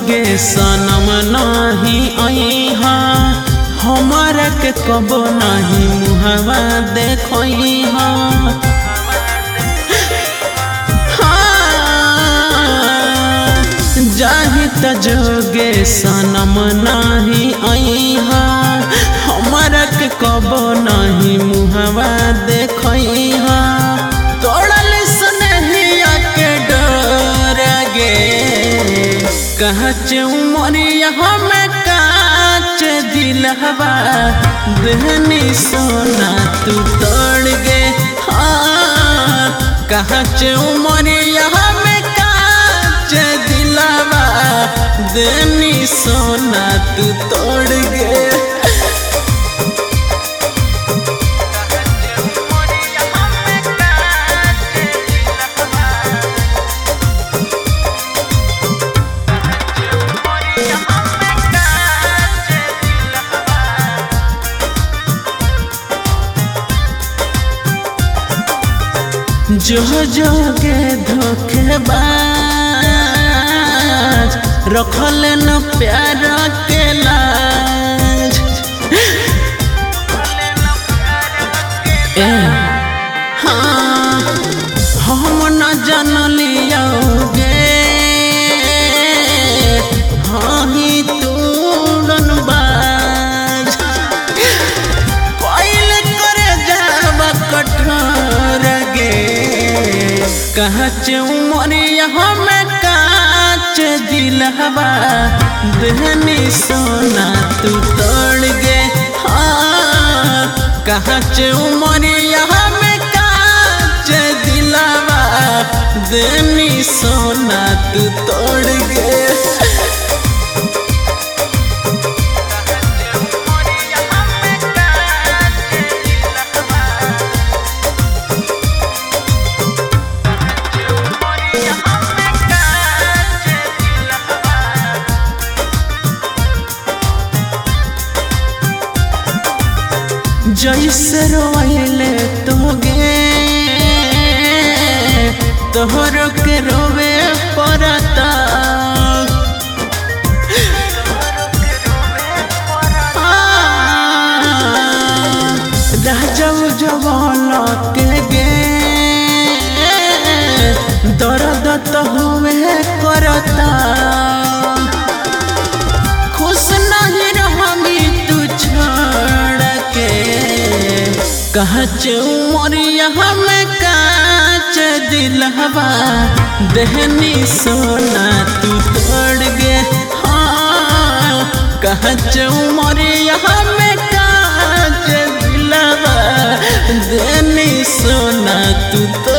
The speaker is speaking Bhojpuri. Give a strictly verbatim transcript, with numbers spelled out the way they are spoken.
जोगे सनम नाही अइहा हमरा के कबो नहीं मुहवा देखइहा। जाहि त जोगे सनम नाही अइहा हमरा के कबो नहीं मुहवा देखइहा। तोड़ल स्नेहिया के डर गे कहच उमरिया हमें काच दिलहबा देहनी सोना तू तोड़ गे। हाँ कहच उमरिया हमें काच दिलहबा देहनी सोना तू तोड़ गे। जो जोगे धोखेबाज रखल न प्यार के लाज। ए हाँ हम न जानलियोगे हाँ ही तूड़न बाज कोइल करे जावा कठोर गे कहच उमरिया हमें काच दिलहबा देहनी सोना तू तोड़ गे। हाँ कहच उमरिया हमें काच दिलहबा देहनी सोना तू तोड़ गे। जैसे रोइले तोगे तोहर के रोवे पड़ता। राजव जवान के गे दर्द तो हुए करता। खुश नहीं रहमी तू छोड़ के कहच उमरिया हमें काच दिलहबा देहनी सोना तू तोड़ गे। हाँ कहच उमरिया हमें काच दिलहबा देहनी सोना तू तोड़